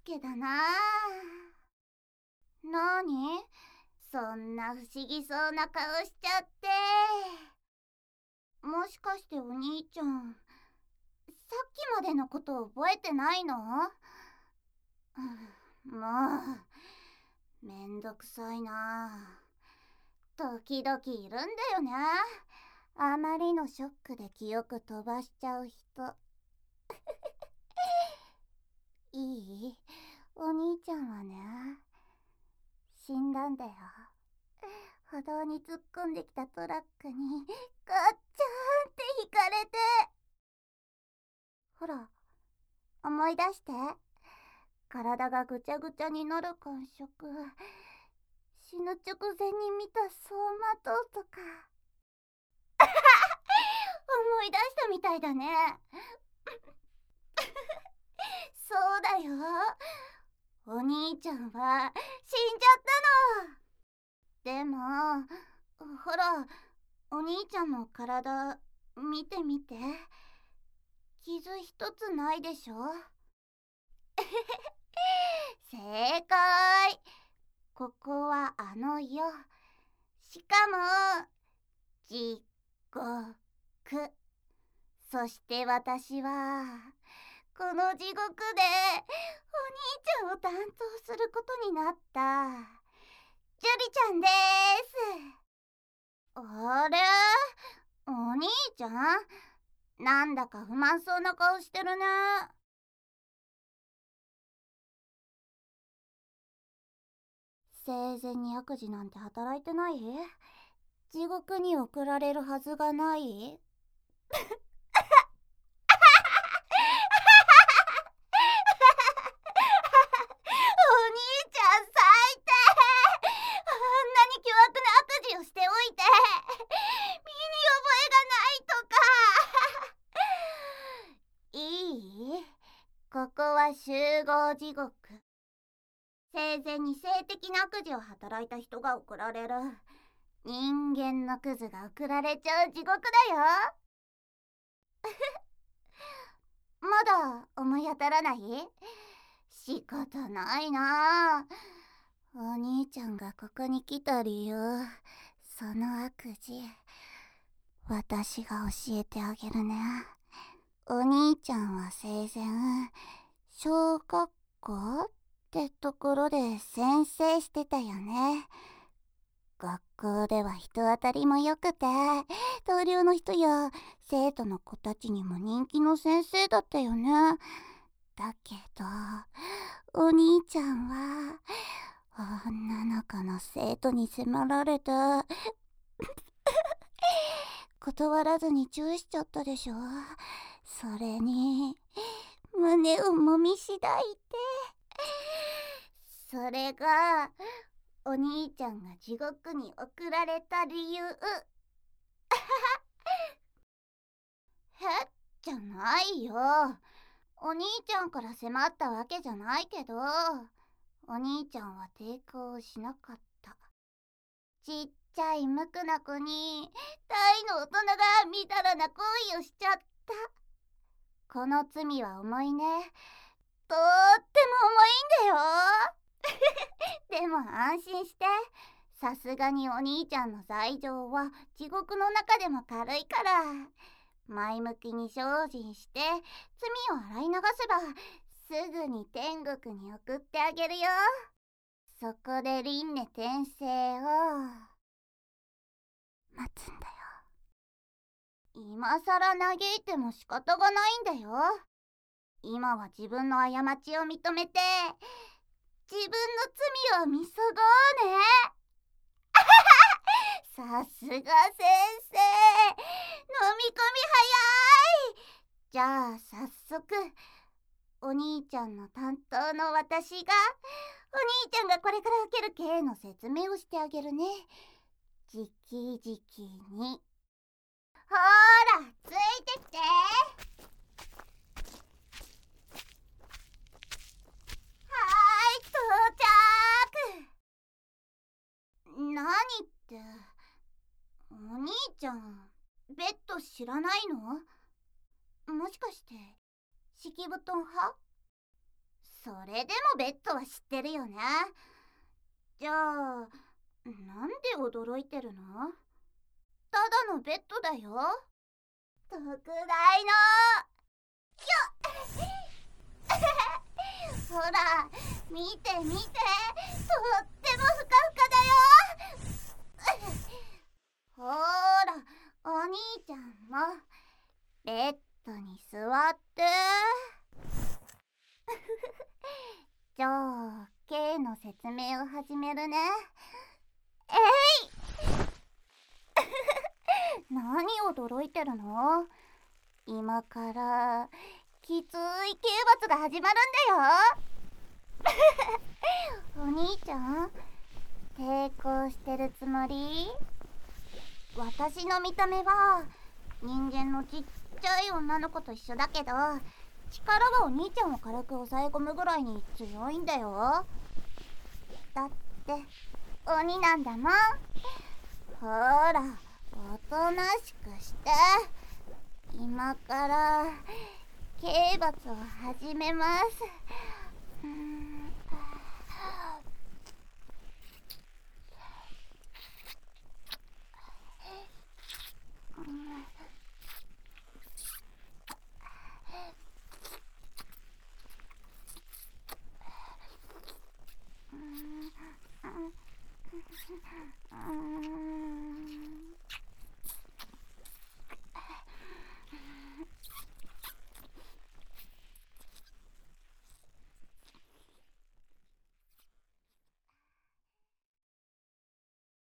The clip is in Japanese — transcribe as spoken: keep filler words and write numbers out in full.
介だな。なに？そんな不思議そうな顔しちゃって。もしかしてお兄ちゃん、さっきまでのこと覚えてないの？もう、めんどくさいな。時々いるんだよね。あまりのショックで記憶飛ばしちゃう人。いい？お兄ちゃんはね、死んだんだよ。歩道に突っ込んできたトラックにガッチャーンってひかれて。ほら、思い出して。体がぐちゃぐちゃになる感触。死ぬ直前に見た走馬灯とか。思い出したみたいだね。そうだよ。お兄ちゃんは死んじゃったの。でも、ほら、お兄ちゃんの体見てみて。傷一つないでしょ。正解。ここはあの世。しかも地獄。そして私はこの地獄でお兄ちゃんを担当することになったジュリちゃんです。あれ？お兄ちゃん？なんだか不満そうな顔してるね。生前に悪事なんて働いてない？地獄に送られるはずがない？お兄ちゃん最低。あんなに巨悪な悪事をしておいて身に覚えがないとか。いい？ここは集合地獄。生前に性的な悪事を働いた人が送られる。人間のクズが送られちゃう地獄だよ。まだ思い当たらない？仕方ないな。お兄ちゃんがここに来た理由、その悪事、私が教えてあげるね。お兄ちゃんは生前、小学校ってところで先生してたよね。学校では人当たりも良くて、同僚の人や生徒の子たちにも人気の先生だったよね。だけど、お兄ちゃんは女の子の生徒に迫られて断らずにチューしちゃったでしょ。それに胸をもみしだいて。それがお兄ちゃんが地獄に送られた理由。へっじゃないよ。お兄ちゃんから迫ったわけじゃないけど、お兄ちゃんは抵抗しなかった。ちっちゃい無垢な子に大の大人がみだらな行為をしちゃった。この罪は重いね。とっても重いんだよ。でも安心して。さすがにお兄ちゃんの罪状は地獄の中でも軽いから。前向きに精進して罪を洗い流せばすぐに天国に送ってあげるよ。そこで輪廻転生を待つんだよ。今さら嘆いても仕方がないんだよ。今は自分の過ちを認めて自分の罪を見そごうね。さすが先生、飲み込み早い。じゃあ早速お兄ちゃんの担当の私がお兄ちゃんがこれから受ける刑の説明をしてあげるね。じきじきに。ほーら、ついてきて。何って、お兄ちゃん、ベッド知らないの？もしかして敷布団派？ それでもベッドは知ってるよね。じゃあなんで驚いてるの？ただのベッドだよ。特大のよっほら見て見て、とってもふかふかだよ。ほらお兄ちゃんもベッドに座って。じゃあ K の説明を始めるね。えい何驚いてるの？今からきつい刑罰が始まるんだよ。お兄ちゃん抵抗してるつもり？私の見た目は人間のちっちゃい女の子と一緒だけど、力はお兄ちゃんを軽く抑え込むぐらいに強いんだよ。だって鬼なんだもん。ほらおとなしくして。今から刑罰を始めます。うーんうーん